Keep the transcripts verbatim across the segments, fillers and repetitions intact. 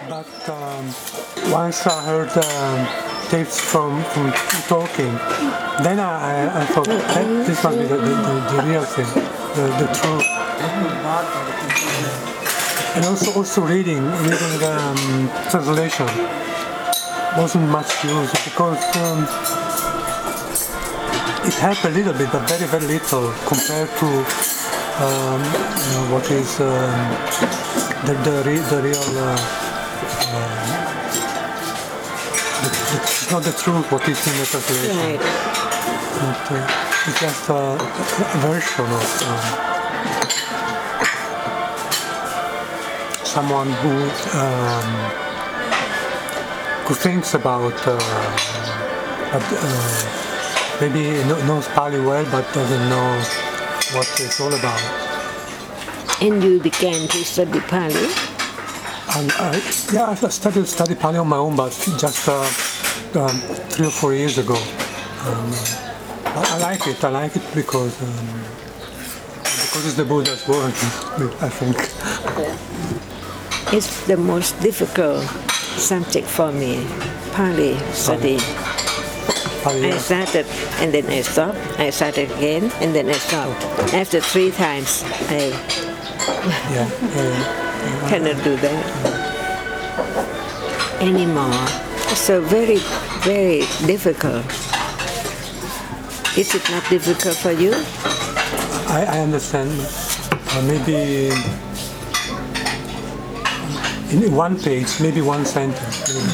But um, once I heard um, tapes from, from talking, then I, I, I thought that this must be the, the, the, the real thing, the, the truth. And also, also reading, reading um, translation wasn't much used because um, it helped a little bit, but very, very little compared to um, you know, what is um, the, the, re, the real, uh, uh, the, the, it's not the truth what is in the translation. Right. But, uh, it's just a, a version of um, someone who um, who thinks about uh, but, uh, maybe knows Pali well but doesn't know what it's all about. And you began to study Pali? And I, yeah, I started study Pali on my own, but just uh, um, three or four years ago. Um, I, I like it. I like it because um, because it's the Buddha's word. I think. It's the most difficult subject for me, Pali study. Pali, I yeah. started and then I stopped. I started again and then I stopped. After three times, I Yeah, yeah, yeah. cannot do that anymore. So very, very difficult. Is it not difficult for you? I, I understand. Uh, maybe in one page, maybe one sentence. Maybe.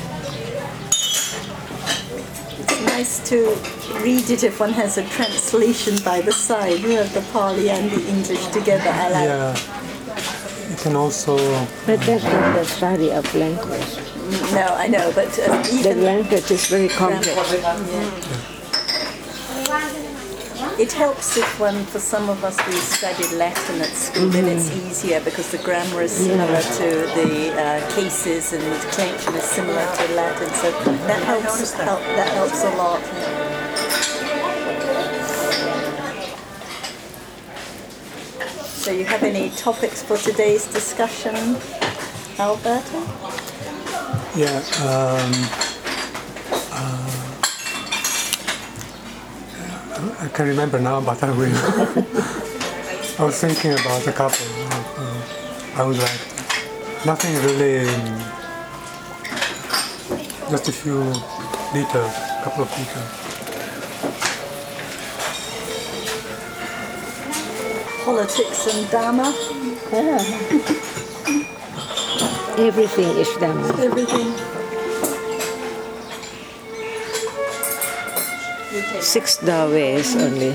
It's nice to read it if one has a translation by the side. You have the Pali and the English together. I like. Yeah. You can also. But that's not the study of language. No, I know, but uh, The even language is very complex. yeah. It helps if one, for some of us, we studied Latin at school, then it's easier because the grammar is similar to the uh, cases and the declension is similar to Latin, so that helps. Help, that helps a lot. So, you have any topics for today's discussion, Alberto? Yeah. Um, uh, I can't remember now, but I will. I was thinking about a couple. Uh, I was like, nothing really. Um, just a few details, a couple of details. Politics and Dharma? Everything is Dhamma. Everything. Six doorways only.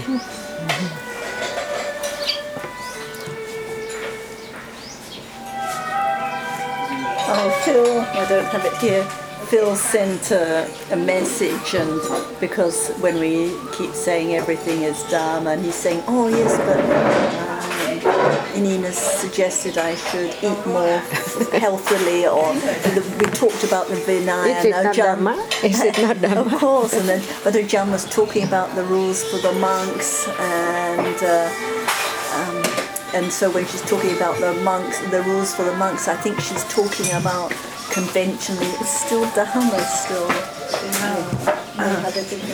Oh, Phil, I don't have it here. Phil sent a, a message, and because when we keep saying everything is Dharma, and he's saying, oh yes, but um, Inina suggested I should eat more healthily, or the, we talked about the Vinaya. Is it not Ajahn- Dhamma? Is it not Dhamma? Of course, and then but Ajahn was talking about the rules for the monks, and uh, um, and so when she's talking about the monks, the rules for the monks, I think she's talking about conventionally. It's still Dharma, still. Yeah. Uh,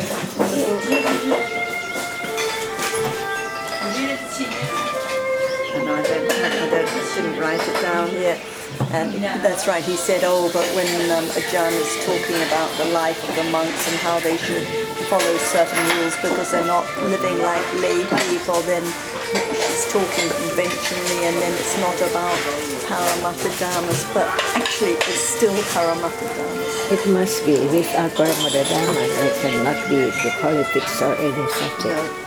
and I don't, I don't, I didn't write it down yet. And that's right, he said, oh, but when um, Ajahn is talking about the life of the monks and how they should follow certain rules because they're not living like lay people, then he's talking conventionally, and then it's not about Paramattha Dhammas, but actually it's still Paramattha Dhammas. It must be without Paramattha Dhamma. It cannot be the politics or any subject.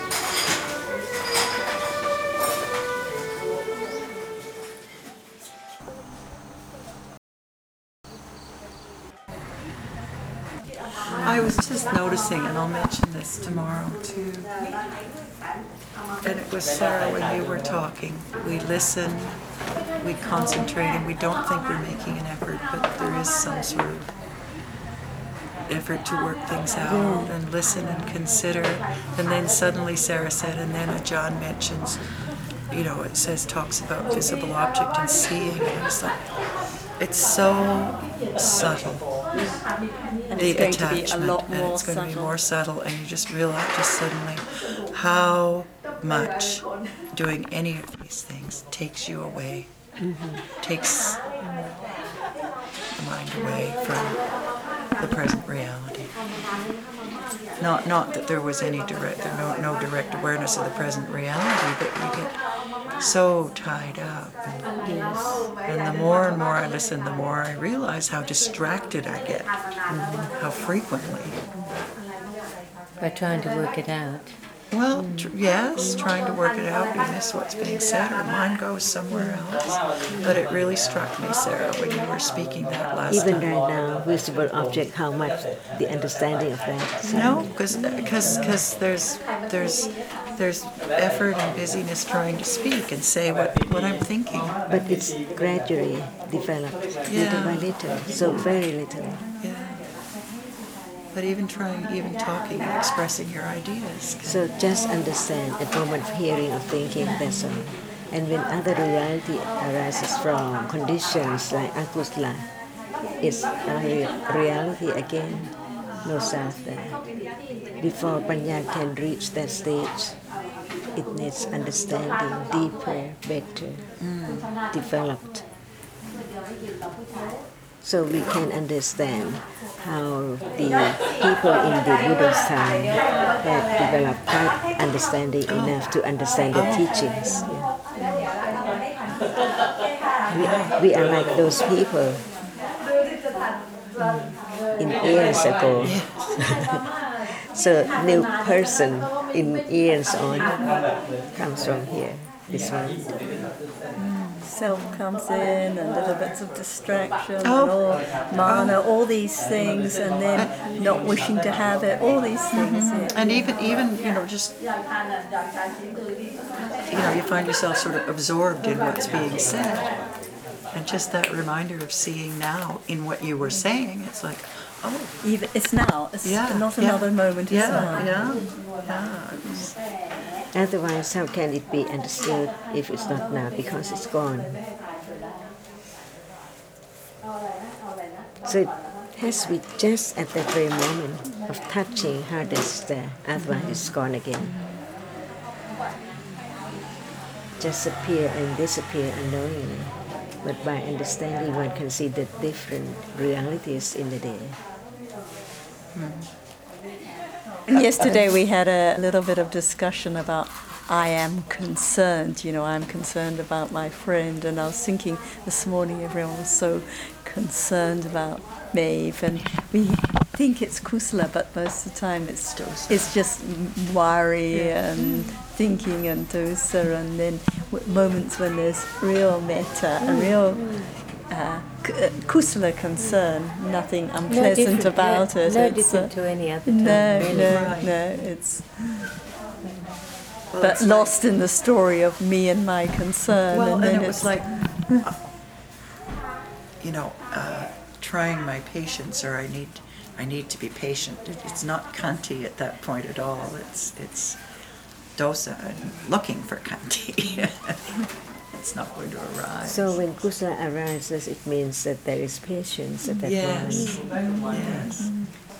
I was just noticing, and I'll mention this tomorrow too, and it was Sarah when you were talking. We listen, we concentrate, and we don't think we're making an effort, but there is some sort of effort to work things out and listen and consider. And then suddenly Sarah said, and then Ajahn mentions, you know, it says, talks about visible object and seeing, and I was like, it's so subtle. And The it's going to be a attachment, lot and more it's going to be subtle. more subtle, and you just realize just suddenly how much doing any of these things takes you away, takes the mind away from the present reality. Not not that there was any direct, there no no direct awareness of the present reality, but you get so tied up. And, and the more and more I listen, the more I realize how distracted I get, how frequently. By trying to work it out. Well, tr- yes, trying to work it out, you miss what's being said, or mine goes somewhere else. But it really struck me, Sarah, when you were speaking that last Even time. right now, visible object, how much the understanding of that. So No, because because there's there's there's effort and busyness trying to speak and say what, what I'm thinking. But it's gradually developed, little by little, so very little. Yeah. But even trying, even talking and expressing your ideas. So just understand at moment of hearing or thinking, that's all. And when other reality arises from conditions like akusla, it's a re- reality again, no self there. Before Panya can reach that stage, it needs understanding deeper, better, developed. So we can understand how the people in the Buddha's time had developed quite understanding enough to understand the teachings. Yeah. We, we are like those people in eons ago. So new person in eons on comes from here. This one. Self comes in and little bits of distraction Oh. and all mana, all these things, and then not wishing to have it, all these things. Yeah. And even, even you know, just, you know, you find yourself sort of absorbed in what's being said. And just that reminder of seeing now in what you were saying, it's like, oh, Even, it's now, it's yeah. not yeah, another moment, it's Yeah, now. yeah, yeah. It was, Otherwise, how can it be understood if it's not now? Because it's gone. So it has to be just at that very moment of touching how that's there. Otherwise, it's gone again. Just appear and disappear unknowingly. But by understanding, one can see the different realities in the day. And yesterday we had a little bit of discussion about I am concerned, you know, I'm concerned about my friend, and I was thinking this morning everyone was so concerned about Maeve, and we think it's kusala, but most of the time it's it's just worry and thinking and dosa, and then w- moments when there's real metta, a real uh, k- kusala concern, nothing unpleasant about it. No It's, different uh, to any other time. no, really. no, Right. no, it's well, but it's like- lost in the story of me and my concern. Well, and and, then it it's was like, you know, uh, trying my patience, or I need, I need to be patient. It, it's not kanti at that point at all. It's it's dosa and looking for kanti. It's not going to arise. So when kusala arises, it means that there is patience at that yes, moment. yes.